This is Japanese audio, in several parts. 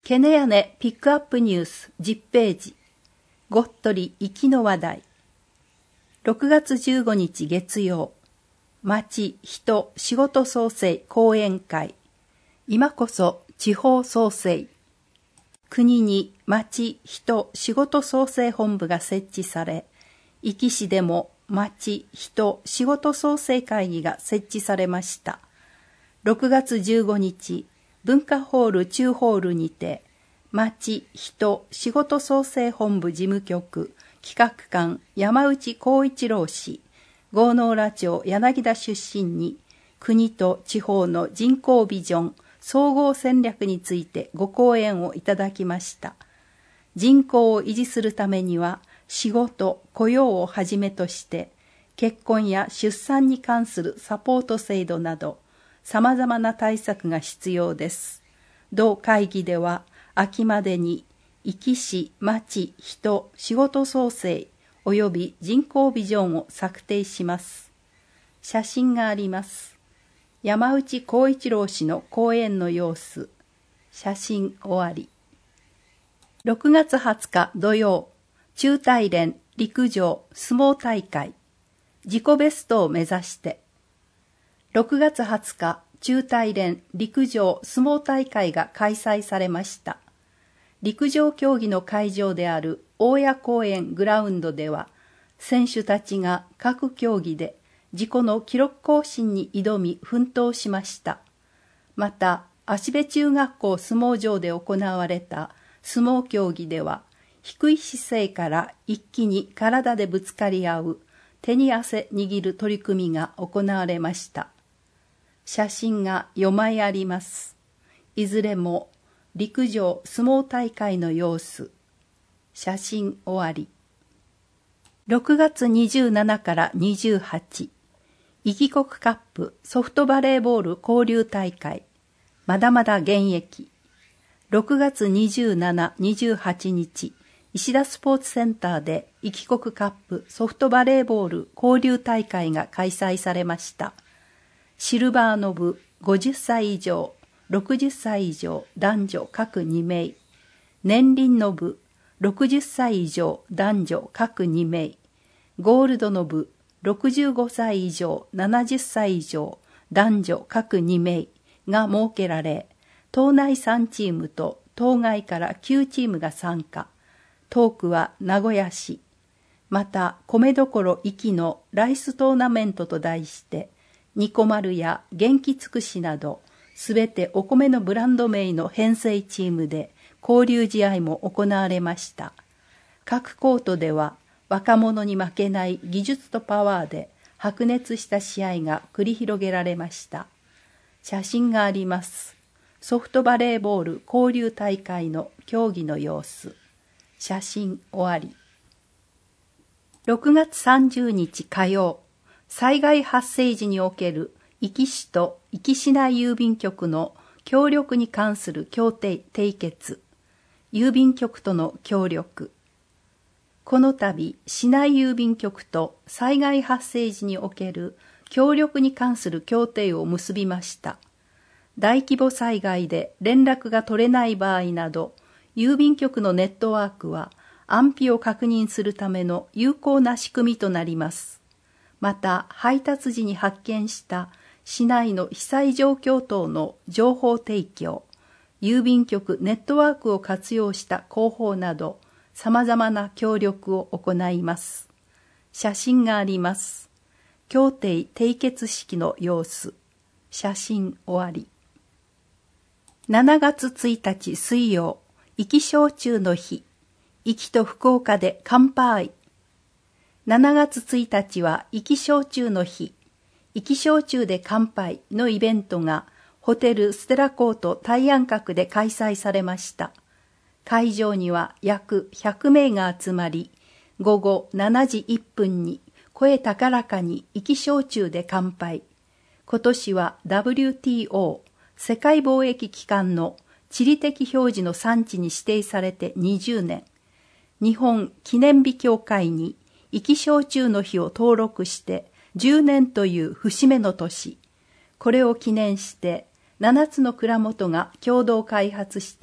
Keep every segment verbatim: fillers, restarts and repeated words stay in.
ケネヤネピックアップニュースじゅっページ。ごっとり行きの話題。ろくがつじゅうごにち月曜。町、人、仕事創生講演会。今こそ地方創生。国に町、人、仕事創生本部が設置され、壱岐市でも町、人、仕事創生会議が設置されました。ろくがつじゅうごにち、文化ホール中ホールにて、町、人、仕事創生本部事務局、企画官山内幸一郎氏、郷ノ浦町柳田出身に、国と地方の人口ビジョン、総合戦略についてご講演をいただきました。人口を維持するためには、仕事、雇用をはじめとして、結婚や出産に関するサポート制度など、様々な対策が必要です。同会議では、秋までに、壱岐市、町、人、仕事創生、及び人口ビジョンを策定します。写真があります。山内幸一郎氏の講演の様子。写真終わり。ろくがつはつか土曜、中大連陸上相撲大会。自己ベストを目指して。ろくがつはつか、中大連陸上相撲大会が開催されました。陸上競技の会場である大谷公園グラウンドでは、選手たちが各競技で自己の記録更新に挑み奮闘しました。また、芦部中学校相撲場で行われた相撲競技では、低い姿勢から一気に体でぶつかり合う手に汗握る取り組みが行われました。写真がよまいあります。いずれも陸上相撲大会の様子。写真終わり。ろくがつにじゅうしちからにじゅうはち、壱岐国カップソフトバレーボール交流大会。まだまだ現役。ろくがつにじゅうしち、にじゅうはちにち、石田スポーツセンターで壱岐国カップソフトバレーボール交流大会が開催されました。シルバーの部ごじゅっさい以上、ろくじゅっさい以上男女各にめい、年輪の部ろくじゅっさい以上男女各にめい、ゴールドの部ろくじゅうごさい以上ななじゅっさい以上男女各にめいが設けられ、島内さんチームと島外からきゅうチームが参加。トークは名古屋市。また、米どころ壱岐のライストーナメントと題して、ニコマルや元気つくしなど、すべてお米のブランド名の編成チームで交流試合も行われました。各コートでは若者に負けない技術とパワーで白熱した試合が繰り広げられました。写真があります。ソフトバレーボール交流大会の競技の様子。写真終わり。ろくがつさんじゅうにち火曜、災害発生時における壱岐市と壱岐市内郵便局の協力に関する協定締結。郵便局との協力。この度、市内郵便局と災害発生時における協力に関する協定を結びました。大規模災害で連絡が取れない場合など、郵便局のネットワークは安否を確認するための有効な仕組みとなります。また、配達時に発見した市内の被災状況等の情報提供、郵便局ネットワークを活用した広報など、様々な協力を行います。写真があります。協定締結式の様子。写真終わり。しちがつついたち水曜、壱岐焼酎の日。壱岐と福岡で乾杯。しちがつついたちは壱岐焼酎の日。壱岐焼酎で乾杯のイベントがホテルステラコート大安閣で開催されました。会場には約ひゃくめいが集まり、ごごしちじいっぷんに声高らかに壱岐焼酎で乾杯。今年は ダブリューティーオー 世界貿易機関の地理的表示の産地に指定されてにじゅうねん。日本記念日協会に壱岐焼酎の日を登録してじゅうねんという節目の年。これを記念してななつの蔵元が共同開発した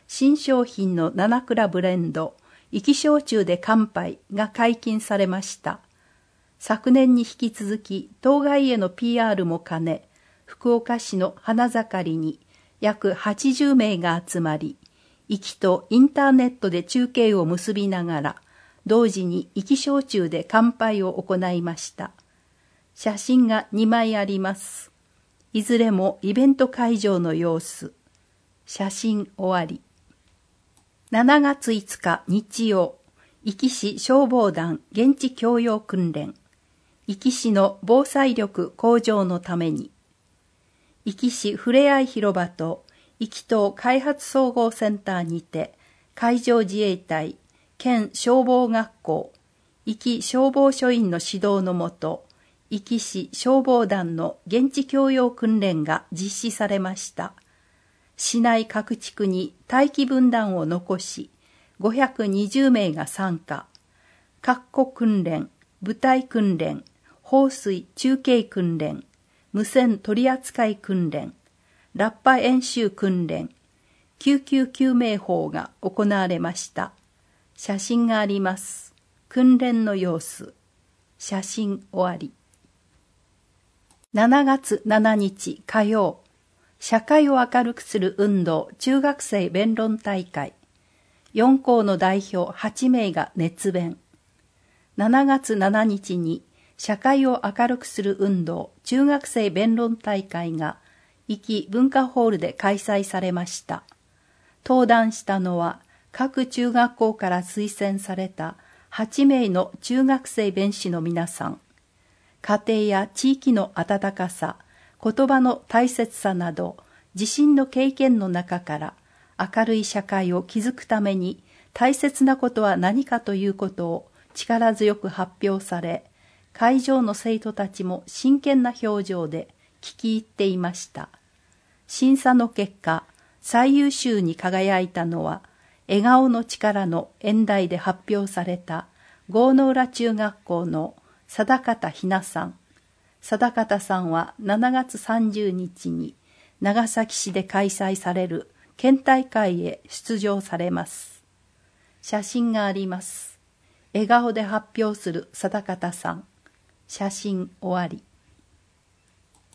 新商品の七蔵ブレンド、生き焼酎で乾杯が解禁されました。昨年に引き続き、当該への ピーアール も兼ね、福岡市の花盛りに約はちじゅうめいが集まり、生きとインターネットで中継を結びながら、同時に生き焼酎で乾杯を行いました。写真がにまいあります。いずれもイベント会場の様子。写真終わり。しちがついつか日曜、壱岐市消防団現地教養訓練。壱岐市の防災力向上のために。壱岐市ふれあい広場と壱岐島開発総合センターにて、海上自衛隊、県消防学校、壱岐消防署員の指導のもと、壱岐市消防団の現地教養訓練が実施されました。市内各地区に待機分団を残し、ごひゃくにじゅうめいが参加。括弧訓練、部隊訓練、放水中継訓練、無線取扱訓練、ラッパ演習訓練、救急救命法が行われました。写真があります。訓練の様子。写真終わり。しちがつしちにち火曜、社会を明るくする運動中学生弁論大会。よん校の代表はちめいが熱弁。しちがつしちにちに社会を明るくする運動中学生弁論大会が壱岐文化ホールで開催されました。登壇したのは各中学校から推薦されたはちめいの中学生弁士の皆さん。家庭や地域の温かさ、言葉の大切さなど、自身の経験の中から明るい社会を築くために大切なことは何かということを力強く発表され、会場の生徒たちも真剣な表情で聞き入っていました。審査の結果、最優秀に輝いたのは、笑顔の力の演題で発表された郷ノ浦中学校の定方ひなさん。定方さんはしちがつさんじゅうにちに長崎市で開催される県大会へ出場されます。写真があります。笑顔で発表する定方さん。写真終わり。